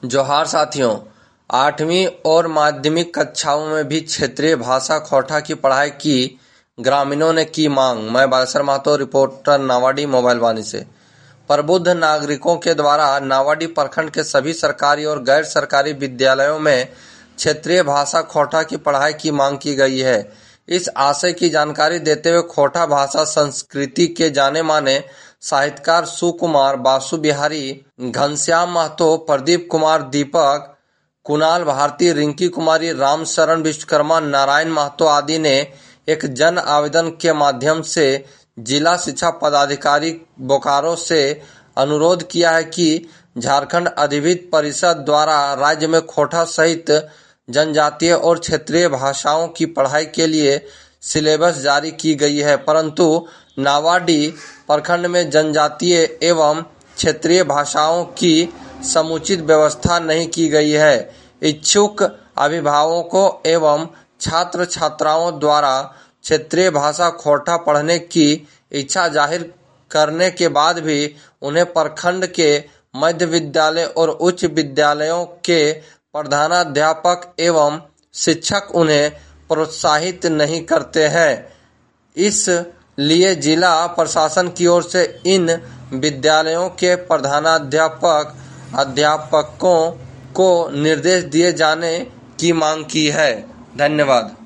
जोहार साथियों, 8वीं और माध्यमिक कक्षाओं में भी क्षेत्रीय भाषा खौठा की पढ़ाई की ग्रामीणों ने की मांग। मैं बालेश्वर महतो, रिपोर्टर नावाडी मोबाइल वाणी से। प्रबुद्ध नागरिकों के द्वारा नावाडी प्रखंड के सभी सरकारी और गैर सरकारी विद्यालयों में क्षेत्रीय भाषा खौठा की पढ़ाई की मांग की गई है। इस आशय की जानकारी देते हुए खौठा भाषा संस्कृति के जाने माने साहित्यकार सुकुमार, बासु बिहारी, घनश्याम महतो, प्रदीप कुमार दीपक, कुणाल भारती, रिंकी कुमारी, रामशरण विश्वकर्मा, नारायण महतो आदि ने एक जन आवेदन के माध्यम से जिला शिक्षा पदाधिकारी बोकारो से अनुरोध किया है कि झारखंड अधिविद्य परिषद द्वारा राज्य में खौठा सहित जनजातीय और क्षेत्रीय भाषाओं की पढ़ाई के लिए सिलेबस जारी की गई है, परंतु नावाडी प्रखंड में जनजातीय एवं क्षेत्रीय भाषाओं की समुचित व्यवस्था नहीं की गई है। इच्छुक अभिभावकों एवं छात्र छात्राओं द्वारा क्षेत्रीय भाषा खौठा पढ़ने की इच्छा जाहिर करने के बाद भी उन्हें प्रखंड के मध्य विद्यालय और उच्च विद्यालयों के प्रधानाध्यापक एवं शिक्षक उन्हें प्रोत्साहित नहीं करते हैं। इस लिए जिला प्रशासन की ओर से इन विद्यालयों के प्रधानाध्यापक अध्यापकों को निर्देश दिए जाने की मांग की है। धन्यवाद।